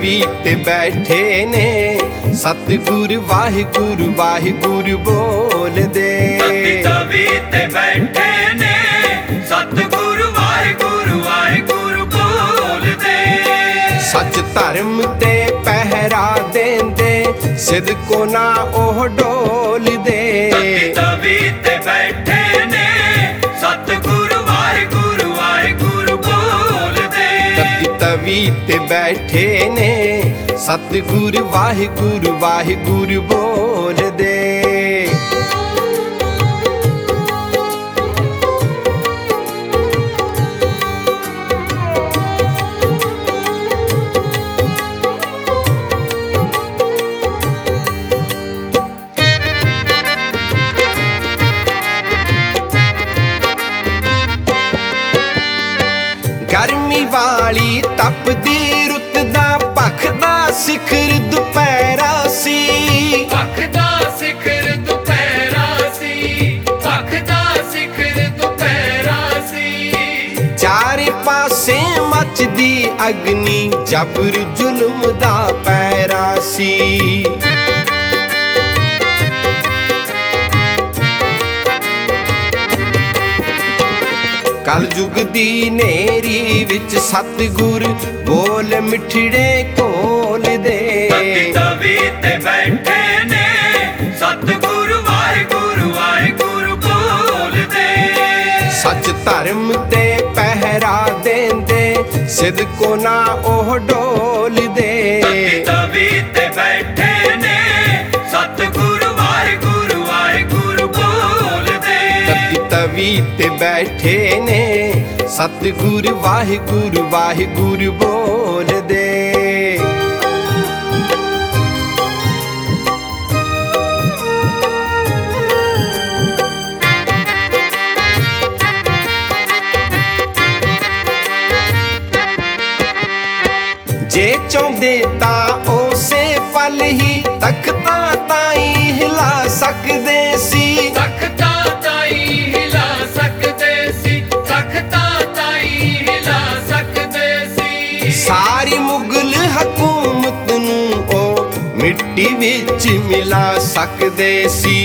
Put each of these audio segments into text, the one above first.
तवी ते बैठे ने सतगुर वाहिगुरु वाहिगुरु बोल दे। तवी ते बैठे ने सतगुरु वाहिगुरु वाहिगुरु बोल दे। सच धर्म ते पहरा देंदे सिदको ना ओह डोल दे। तवी ते बैठे ने सतगुरु वाहिगुरु वाहिगुरु बोल दे। तवी ते बैठे ने सतगुरु वाहिगुरु वाहिगुरु बोल दे। गर्मी वाली तपदी रुत दा भखदा सिखर दुपहरा सी। भखदा सिखर दुपहरा सी। भखदा सिखर दुपहरा सी। चारे पासे मचदी अग्नि जबर जुल्म दा पैरा सी। कल जुग दी नेरी विच सतगुर बोल मिठड़े कोल दे। तवी ते बैठे ने सतगुरु वाहिगुरु वाहिगुरु बोल दे। सच धर्म ते पहरा देंदे सिदको ना ओह डोल दे। तवी ते बैठे ने सतगुरु वाहिगुरु वाहिगुरु बोल दे। तवी ते बैठे ने सतगुरु वाहिगुरु वाहिगुरु बोल दे। जे चाहुंदे तां उसे पल ही तख्ता ताई हिला सकदे सी। तख्ता ताई हिला सकदे सी। तख्ता ताई हिला सकदे सी। सारी मुगल हकूमत नूं ओ मिट्टी विच मिला सकदे सी।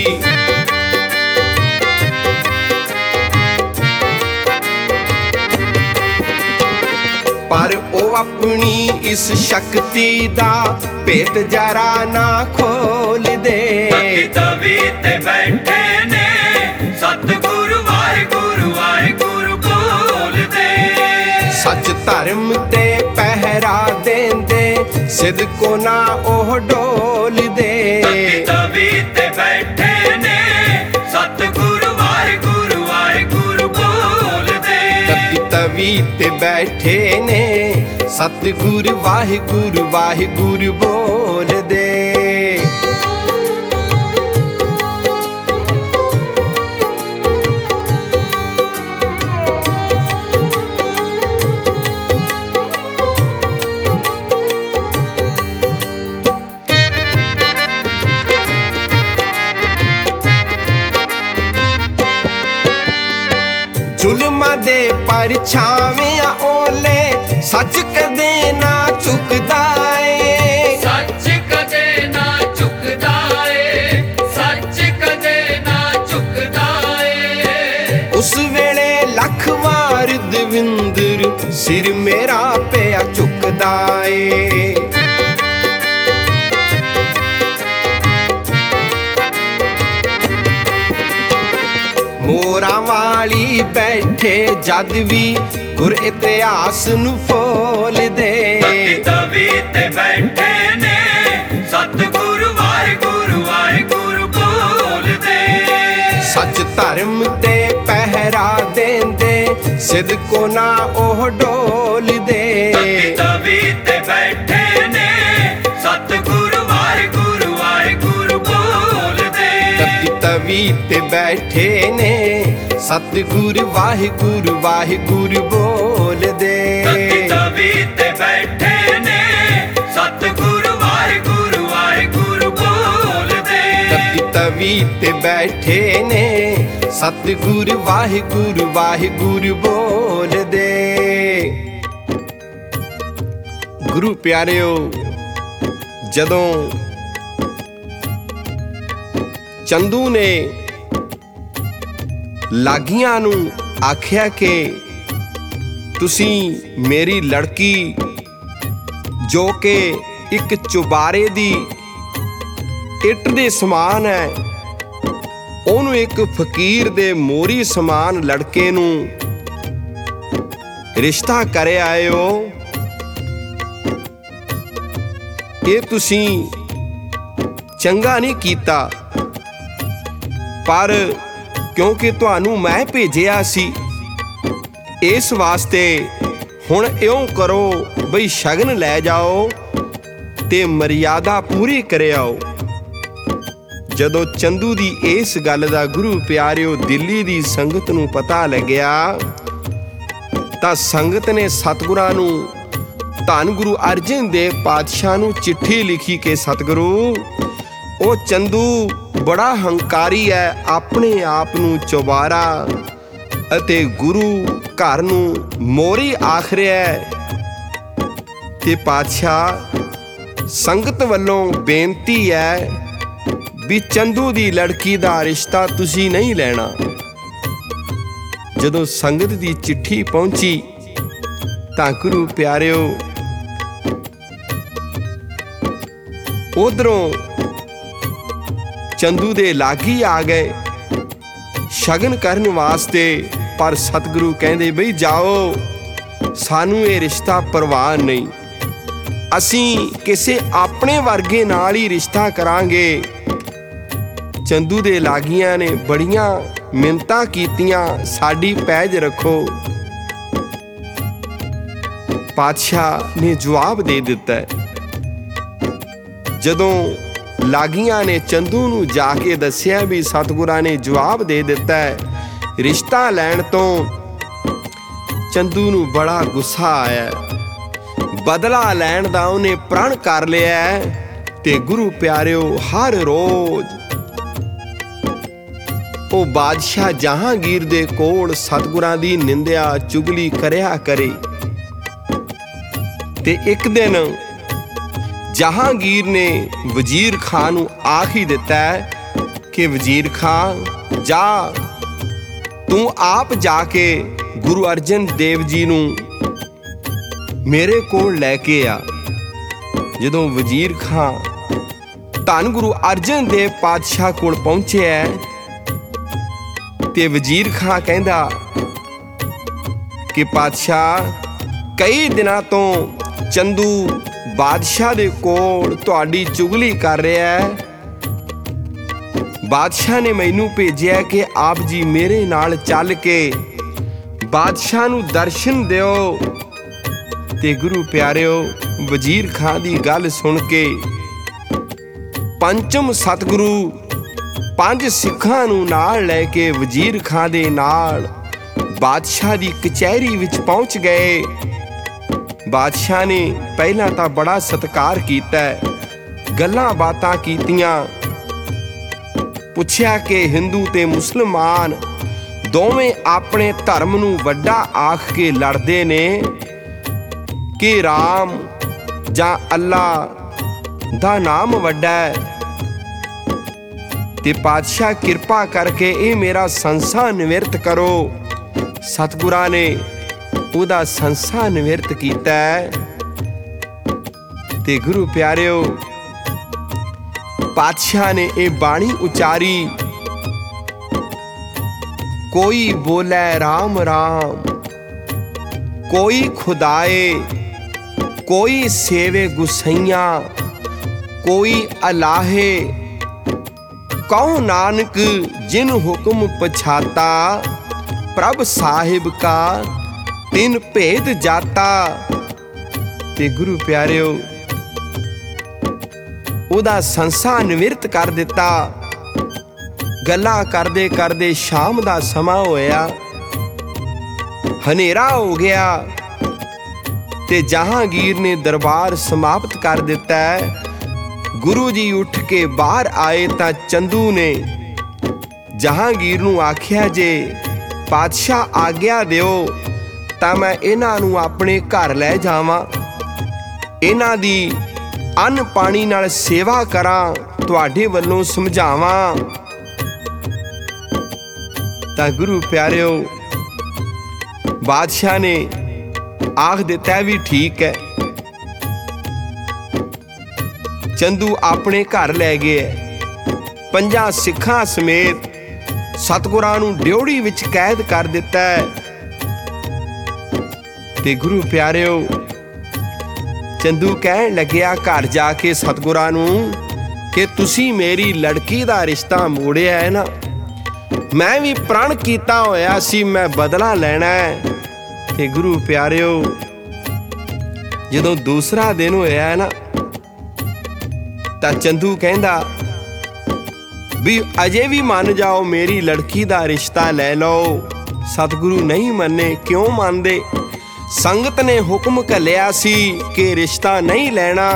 पर ओ अपनी इस शक्ति दा भेत जरा ना खोल दे। तवी ते बैठे ने सतगुरु वाहिगुरु वाहिगुरु बोल दे। सच धर्म ते पहरा देंदे सिदको ना ओह डोल दे। तवी ते बैठे ने सतगुरु वाहिगुरु वाहिगुरु बोल दे। तवी ते बैठे ने सतगुरु वाहिगुरु वाहिगुरु बोल दे। जुल्मां दे परछावें ओले सच कदे ना झुकदा ए। सच कदे ना झुकदा ए। सच कदे ना झुकदा ए। उस वेले लख वार दविंदर सिर मेरा पिया झुकदा ए। मोरा वाली बैठे जद भी गुर इतिहास नू फोल दे। तवी ते बैठे ने सतगुरु वाहिगुरु वाहिगुरु बोल दे। सच धर्म ते पहरा देंदे सिदको ना ओह डोल दे। तवी ते बैठे ने सतगुरु वाहिगुरु वाहिगुरु बोल दे। तवी ते बैठे ने सतगुरु वाहिगुरु वाहिगुरु बोल दे। तवी ते बैठे ने सतगुरु वाहिगुरु वाहिगुरु बोल दे। तवी ते बैठे ने सतगुरु वाहिगुरु वाहिगुरु बोल दे। गुरु प्यारेओ ਜਦੋਂ ਚੰਦੂ ਨੇ ਲਾਗੀਆਂ ਨੂੰ ਆਖਿਆ ਕਿ ਤੁਸੀਂ ਮੇਰੀ ਲੜਕੀ ਜੋ ਕਿ ਇੱਕ ਚੁਬਾਰੇ ਦੀ ਇੱਟ ਦੇ ਸਮਾਨ ਹੈ, ਉਹਨੂੰ ਇੱਕ ਫਕੀਰ ਦੇ ਮੋਰੀ ਸਮਾਨ ਲੜਕੇ ਨੂੰ ਰਿਸ਼ਤਾ ਕਰ ਆਏ ਹੋ, ਇਹ ਤੁਸੀਂ ਚੰਗਾ ਨਹੀਂ ਕੀਤਾ। ਪਰ ਕਿਉਂਕਿ ਤੁਹਾਨੂੰ ਮੈਂ ਭੇਜਿਆ ਸੀ, ਇਸ ਵਾਸਤੇ ਹੁਣ ਇਉਂ ਕਰੋ ਬਈ ਸ਼ਗਨ ਲੈ ਜਾਓ ਤੇ ਮਰਿਆਦਾ ਪੂਰੀ ਕਰ ਆਓ। ਜਦੋਂ ਚੰਦੂ ਦੀ ਇਸ ਗੱਲ ਦਾ ਗੁਰੂ ਪਿਆਰਿਓ ਦਿੱਲੀ ਦੀ ਸੰਗਤ ਨੂੰ ਪਤਾ ਲੱਗਿਆ ਤਾਂ ਸੰਗਤ ਨੇ ਸਤਿਗੁਰਾਂ ਨੂੰ, ਧੰਨ ਗੁਰੂ ਅਰਜਨ ਦੇਵ ਪਾਤਸ਼ਾਹ ਨੂੰ ਚਿੱਠੀ ਲਿਖੀ ਕਿ ਸਤਿਗੁਰੂ, ਉਹ ਚੰਦੂ ਬੜਾ ਹੰਕਾਰੀ ਹੈ, ਆਪਣੇ ਆਪ ਨੂੰ ਚੁਬਾਰਾ ਅਤੇ ਗੁਰੂ ਘਰ ਨੂੰ ਮੋਰੀ ਆਖ ਰਿਹਾ ਹੈ। ਤੇ ਪਾਤਸ਼ਾਹ ਸੰਗਤ ਵੱਲੋਂ ਬੇਨਤੀ ਹੈ ਵੀ ਚੰਦੂ ਦੀ ਲੜਕੀ ਦਾ ਰਿਸ਼ਤਾ ਤੁਸੀਂ ਨਹੀਂ ਲੈਣਾ। ਜਦੋਂ ਸੰਗਤ ਦੀ ਚਿੱਠੀ ਪਹੁੰਚੀ ਤਾਂ ਗੁਰੂ ਪਿਆਰਿਓ ਉਧਰੋਂ ਚੰਦੂ ਦੇ ਲਾਗੀ ਆ ਗਏ ਸ਼ਗਨ ਕਰਨ ਵਾਸਤੇ। ਪਰ ਸਤਿਗੁਰੂ ਕਹਿੰਦੇ ਬਈ ਜਾਓ, ਸਾਨੂੰ ਇਹ ਰਿਸ਼ਤਾ ਪ੍ਰਵਾਹ ਨਹੀਂ, ਅਸੀਂ ਕਿਸੇ ਆਪਣੇ ਵਰਗੇ ਨਾਲ ਹੀ ਰਿਸ਼ਤਾ ਕਰਾਂਗੇ। ਚੰਦੂ ਦੇ ਲਾਗੀਆਂ ਨੇ ਬੜੀਆਂ ਮਿੰਨਤਾਂ ਕੀਤੀਆਂ, ਸਾਡੀ ਪੈਜ ਰੱਖੋ। ਪਾਤਸ਼ਾਹ ਨੇ ਜਵਾਬ ਦੇ ਦਿੱਤਾ। ਜਦੋਂ ਲਾਗੀਆਂ ਨੇ ਚੰਦੂ ਨੂੰ ਜਾ ਕੇ ਦੱਸਿਆ ਵੀ ਸਤਿਗੁਰਾਂ ਨੇ ਜਵਾਬ ਦੇ ਦਿੱਤਾ ਹੈ, ਰਿਸ਼ਤਾ ਲੈਣ ਤੋਂ ਚੰਦੂ ਨੂੰ ਬੜਾ ਗੁੱਸਾ ਆਇਆ, ਬਦਲਾ ਲੈਣ ਦਾ ਉਹਨੇ ਪ੍ਰਣ ਕਰ ਲਿਆ। ਤੇ ਗੁਰੂ ਪਿਆਰਿਓ ਹਰ ਰੋਜ਼ ਉਹ ਬਾਦਸ਼ਾਹ ਜਹਾਂਗੀਰ ਦੇ ਕੋਲ ਸਤਿਗੁਰਾਂ ਦੀ ਨਿੰਦਿਆ ਚੁਗਲੀ ਕਰਿਆ ਕਰੇ। ਤੇ ਇੱਕ ਦਿਨ ਜਹਾਂਗੀਰ ਨੇ ਵਜ਼ੀਰ ਖਾਨ ਨੂੰ ਆਖ ਹੀ ਦਿੱਤਾ ਕਿ ਵਜ਼ੀਰ ਖਾਨ ਜਾ, ਤੂੰ ਆਪ ਜਾ ਕੇ ਗੁਰੂ ਅਰਜਨ ਦੇਵ ਜੀ ਨੂੰ ਮੇਰੇ ਕੋਲ ਲੈ ਕੇ ਆ। ਜਦੋਂ ਵਜ਼ੀਰ ਖਾਨ ਧੰਨ ਗੁਰੂ ਅਰਜਨ ਦੇਵ ਪਾਤਸ਼ਾਹ ਕੋਲ ਪਹੁੰਚਿਆ ਤੇ ਵਜ਼ੀਰ ਖਾਨ ਕਹਿੰਦਾ ਕਿ ਪਾਤਸ਼ਾਹ, ਕਈ ਦਿਨਾਂ ਤੋਂ ਚੰਦੂ ਬਾਦਸ਼ਾਹ ਦੇ ਕੋਲ ਤੁਹਾਡੀ ਚੁਗਲੀ ਕਰ ਰਿਹਾ ਹੈ। ਬਾਦਸ਼ਾਹ ਨੇ ਮੈਨੂੰ ਭੇਜਿਆ ਕਿ ਆਪ ਜੀ ਮੇਰੇ ਨਾਲ ਚੱਲ ਕੇ ਬਾਦਸ਼ਾਹ ਨੂੰ ਦਰਸ਼ਨ ਦਿਓ। ਤੇ ਗੁਰੂ ਪਿਆਰਿਓ ਵਜ਼ੀਰ ਖਾਨ ਦੀ ਗੱਲ ਸੁਣ ਕੇ ਪੰਚਮ ਸਤਿਗੁਰੂ 5 ਸਿੱਖਾਂ ਨੂੰ ਨਾਲ ਲੈ ਕੇ ਵਜ਼ੀਰ ਖਾਨ ਦੇ ਨਾਲ ਬਾਦਸ਼ਾਹ ਦੀ ਕਚਹਿਰੀ ਵਿੱਚ ਪਹੁੰਚ ਗਏ। ਬਾਦਸ਼ਾਹ ਨੇ ਪਹਿਲਾਂ ਤਾਂ ਬੜਾ ਸਤਿਕਾਰ ਕੀਤਾ, ਗੱਲਾਂ ਬਾਤਾਂ ਕੀਤੀਆਂ, ਪੁੱਛਿਆ ਕਿ ਹਿੰਦੂ ਤੇ ਮੁਸਲਮਾਨ ਦੋਵੇਂ ਆਪਣੇ ਧਰਮ ਨੂੰ ਵੱਡਾ ਆਖ ਕੇ ਲੜਦੇ ਨੇ ਕਿ ਰਾਮ ਜਾਂ ਅੱਲਾ ਦਾ ਨਾਮ ਵੱਡਾ ਹੈ। ਤੇ ਪਾਤਸ਼ਾਹ ਕਿਰਪਾ ਕਰਕੇ ਇਹ ਮੇਰਾ ਸੰਸਾ ਨਿਵਰਤ ਕਰੋ। ਸਤਿਗੁਰਾਂ ਨੇ ਉਹਦਾ ਸੰਸਾ ਨਿਵਰਤ ਕੀਤਾ। ਤੇ ਗੁਰੂ ਪਿਆਰਿਓ ਪਾਤਸ਼ਾਹ ਨੇ ਇਹ ਬਾਣੀ ਉਚਾਰੀ, ਕੋਈ ਬੋਲੇ ਰਾਮ ਰਾਮ, ਕੋਈ ਖੁਦਾਏ, ਕੋਈ ਸੇਵੇ ਗੁਸਈਆਂ, ਕੋਈ ਅਲਾਹੇ, ਕਉ ਨਾਨਕ ਜਿਨ ਹੁਕਮ ਪਛਾਤਾ, ਪ੍ਰਭ ਸਾਹਿਬ ਕਾ ਤਿਨ ਭੇਦ ਜਾਤਾ। ਤੇ ਗੁਰੂ ਪਿਆਰਿਓ ਉਹਦਾ ਸੰਸਾ ਨਿਵਰਤ ਕਰ ਦਿੱਤਾ। ਗੱਲਾਂ ਕਰਦੇ ਕਰਦੇ ਸ਼ਾਮ ਦਾ ਸਮਾਂ ਹੋਇਆ, ਹਨੇਰਾ ਹੋ ਗਿਆ ਤੇ ਜਹਾਂਗੀਰ ਨੇ ਦਰਬਾਰ ਸਮਾਪਤ ਕਰ ਦਿੱਤਾ। ਗੁਰੂ ਜੀ ਉੱਠ ਕੇ ਬਾਹਰ ਆਏ ਤਾਂ ਚੰਦੂ ਨੇ ਜਹਾਂਗੀਰ ਨੂੰ ਆਖਿਆ, ਜੇ ਪਾਤਸ਼ਾਹ ਆਗਿਆ ਦਿਓ ਤਾਂ ਮੈਂ ਇਹਨਾਂ ਨੂੰ ਆਪਣੇ ਘਰ ਲੈ ਜਾਵਾਂ। ਇਹਨਾਂ ਦੀ ਅੰਨ ਪਾਣੀ ਨਾਲ ਸੇਵਾ ਕਰਾਂ, ਤੁਹਾਡੇ ਵੱਲੋਂ ਸਮਝਾਵਾਂ। ਤਾਂ ਗੁਰੂ ਪਿਆਰਿਓ, ਬਾਦਸ਼ਾਹ ਨੇ ਆਖ ਦਿੱਤਾ ਵੀ ਠੀਕ ਹੈ। ਚੰਦੂ ਆਪਣੇ ਘਰ ਲੈ ਗਏ। 5 ਸਿੱਖਾਂ ਸਮੇਤ ਸਤਿਗੁਰਾਂ ਨੂੰ ਡਿਉੜੀ ਵਿੱਚ ਕੈਦ ਕਰ ਦਿੱਤਾ ਹੈ। ਤੇ ਗੁਰੂ ਪਿਆਰਿਓ, ਚੰਦੂ ਕਹਿਣ ਲੱਗਿਆ ਘਰ ਜਾ ਕੇ ਸਤਿਗੁਰਾਂ ਨੂੰ ਕਿ ਤੁਸੀਂ ਮੇਰੀ ਲੜਕੀ ਦਾ ਰਿਸ਼ਤਾ ਮੋੜਿਆ ਹੈ ਨਾ, ਮੈਂ ਵੀ ਪ੍ਰਣ ਕੀਤਾ ਹੋਇਆ ਸੀ, ਮੈਂ ਬਦਲਾ ਲੈਣਾ ਹੈ। ਤੇ ਗੁਰੂ ਪਿਆਰਿਓ, ਜਦੋਂ ਦੂਸਰਾ ਦਿਨ ਹੋਇਆ ਨਾ, ਤਾਂ ਚੰਦੂ ਕਹਿੰਦਾ ਵੀ ਅਜੇ ਵੀ ਮੰਨ ਜਾਓ, ਮੇਰੀ ਲੜਕੀ ਦਾ ਰਿਸ਼ਤਾ ਲੈ ਲਓ। ਸਤਿਗੁਰੂ ਨਹੀਂ ਮੰਨੇ। ਕਿਉਂ ਮੰਨਦੇ? ਸੰਗਤ ਨੇ ਹੁਕਮ ਘੱਲਿਆ ਸੀ ਕਿ ਰਿਸ਼ਤਾ ਨਹੀਂ ਲੈਣਾ।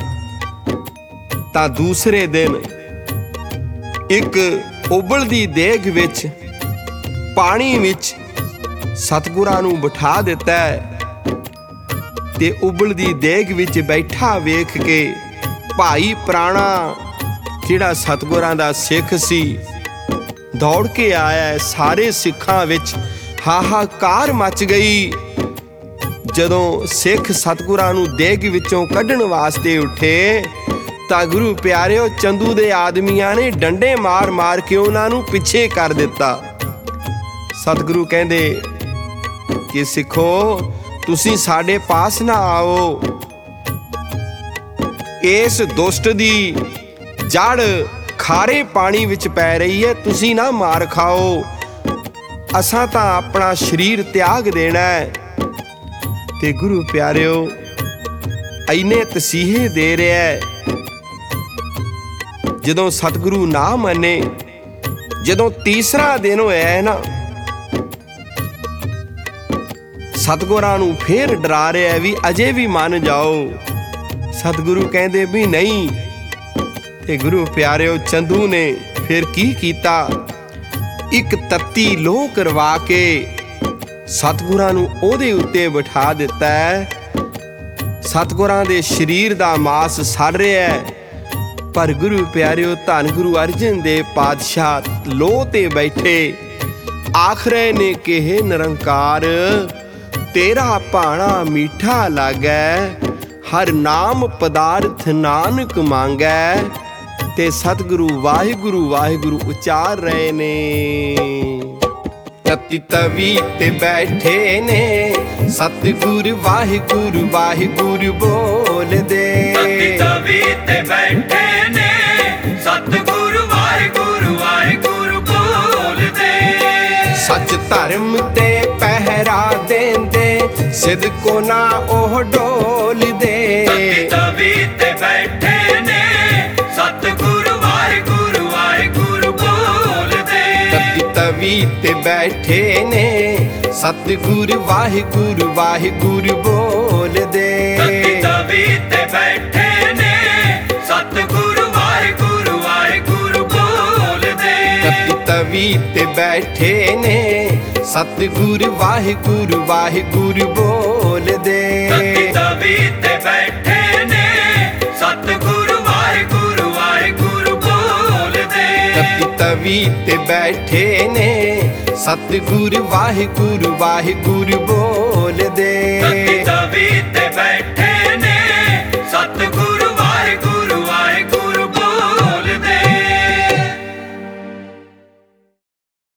ਤਾਂ ਦੂਸਰੇ ਦਿਨ ਇੱਕ ਉਬਲਦੀ ਦੇਗ ਵਿੱਚ, ਪਾਣੀ ਵਿੱਚ ਸਤਿਗੁਰਾਂ ਨੂੰ ਬਿਠਾ ਦਿੱਤਾ ਹੈ। ਤੇ ਉਬਲਦੀ ਦੇਗ ਵਿੱਚ ਬੈਠਾ ਵੇਖ ਕੇ ਭਾਈ ਪ੍ਰਾਣਾ, ਜਿਹੜਾ ਸਤਿਗੁਰਾਂ ਦਾ ਸਿੱਖ ਸੀ, ਦੌੜ ਕੇ ਆਇਆ। ਸਾਰੇ ਸਿੱਖਾਂ ਵਿੱਚ ਹਾਹਾਕਾਰ ਮਚ ਗਈ। ਜਦੋਂ ਸਿੱਖ ਸਤਿਗੁਰਾਂ ਨੂੰ ਦੇਗ ਵਿੱਚੋਂ ਕੱਢਣ ਵਾਸਤੇ ਉੱਠੇ, ਤਾਂ ਗੁਰੂ ਪਿਆਰਿਓ, ਚੰਦੂ ਦੇ ਆਦਮੀਆਂ ਨੇ ਡੰਡੇ ਮਾਰ ਮਾਰ ਕੇ ਉਹਨਾਂ ਨੂੰ ਪਿੱਛੇ ਕਰ ਦਿੱਤਾ। ਸਤਿਗੁਰੂ ਕਹਿੰਦੇ ਕਿ ਸਿੱਖੋ, ਤੁਸੀਂ ਸਾਡੇ ਪਾਸ ਨਾ ਆਓ। ਇਸ ਦੁਸ਼ਟ ਦੀ ਜੜ ਖਾਰੇ ਪਾਣੀ ਵਿੱਚ ਪੈ ਰਹੀ ਹੈ, ਤੁਸੀਂ ਨਾ ਮਾਰ ਖਾਓ। ਅਸਾਂ ਤਾਂ ਆਪਣਾ ਸਰੀਰ ਤਿਆਗ ਦੇਣਾ ਹੈ। ਤੇ ਗੁਰੂ ਪਿਆਰਿਓ, ਇੰਨੇ ਤਸੀਹੇ ਦੇ ਰਿਹਾ ਹੈ। ਜਦੋਂ ਸਤਿਗੁਰੂ ਨਾ ਮੰਨੇ, ਜਦੋਂ ਤੀਸਰਾ ਦਿਨ ਹੋਇਆ ਹੈ ਨਾ, ਸਤਿਗੁਰਾਂ ਨੂੰ ਫੇਰ ਡਰਾ ਰਿਹਾ ਵੀ ਅਜੇ ਵੀ ਮੰਨ ਜਾਓ। ਸਤਿਗੁਰੂ ਕਹਿੰਦੇ ਵੀ ਨਹੀਂ। ਤੇ ਗੁਰੂ ਪਿਆਰਿਓ, ਚੰਦੂ ਨੇ ਫਿਰ ਕੀ ਕੀਤਾ? ਇੱਕ ਤੱਤੀ ਲੋਹ ਕਰਵਾ ਕੇ ਸਤਿਗੁਰਾਂ ਨੂੰ ਉਹਦੇ ਉੱਤੇ ਬਿਠਾ ਦਿੱਤਾ ਹੈ। ਸਤਿਗੁਰਾਂ ਦੇ ਸਰੀਰ ਦਾ ਮਾਸ ਸੜ ਰਿਹਾ ਹੈ, ਪਰ ਗੁਰੂ ਪਿਆਰਿਓ, ਧੰਨ ਗੁਰੂ ਅਰਜਨ ਦੇਵ ਪਾਤਸ਼ਾਹ ਲੋਹ ਤੇ ਬੈਠੇ ਆਖ ਰਹੇ ਨੇ ਕਿ ਹੇ ਨਿਰੰਕਾਰ, ਤੇਰਾ ਭਾਣਾ ਮੀਠਾ ਲੱਗੈ, ਹਰ ਨਾਮ ਪਦਾਰਥ ਨਾਨਕ ਮੰਗੈ। ਤੇ ਸਤਿਗੁਰੂ ਵਾਹਿਗੁਰੂ ਵਾਹਿਗੁਰੂ ਉਚਾਰ ਰਹੇ ਨੇ। ਤਤੀ ਤਵੀ ਤੇ ਬੈਠੇ ਨੇ, ਸਤਿਗੁਰ ਵਾਹਿਗੁਰੂ ਵਾਹਿਗੁਰੂ ਬੋਲਦੇ। ਤਤੀ ਤਵੀ ਤੇ ਬੈਠੇ ਨੇ, ਸਤਿਗੁਰ ਵਾਹਿਗੁਰੂ ਵਾਹਿਗੁਰੂ ਬੋਲਦੇ। ਸੱਚ ਧਰਮ ਤੇ ਪਹਿਰਾ ਦੇਂਦੇ, ਸਿਦਕੋ ਨਾ ਉਹ ਡੋਲਦੇ। ਤਤੀ ਤਵੀ ਤੇ ਬੈਠੇ ਨੇ, ਸਤਿਗੁਰ ਵਾਹਿਗੁਰੂ ਵਾਹਿਗੁਰੂ ਬੋਲਦੇ। ਤਤੀ ਤਵੀ ਤੇ ਬੈਠੇ ਨੇ, ਸਤਿਗੁਰ ਵਾਹਿਗੁਰੂ ਵਾਹਿਗੁਰੂ ਬੋਲਦੇ। ਤਤੀ ਤਵੀ ਤੇ ਬੈਠੇ ਨੇ, ਸਤਿਗੁਰ ਵਾਹਿਗੁਰੂ ਵਾਹਿਗੁਰੂ ਬੋਲਦੇ। ਤਤੀ ਤਵੀ ਤੇ ਬੈਠੇ ਨੇ, ਸਤਿਗੁਰ ਵਾਹਿਗੁਰੂ ਵਾਹਿਗੁਰੂ ਬੋਲਦੇ। ਤਤੀ ਤਵੀ ਤੇ ਬੈਠੇ ਨੇ, ਸਤਿਗੁਰ ਵਾਹਿਗੁਰੂ ਵਾਹਿਗੁਰੂ ਬੋਲਦੇ। ਤਤੀ ਤਵੀ ਤੇ ਬੈਠੇ ਨੇ, ਸਤਿਗੁਰ ਵਾਹਿਗੁਰੂ ਵਾਹਿਗੁਰੂ ਬੋਲਦੇ।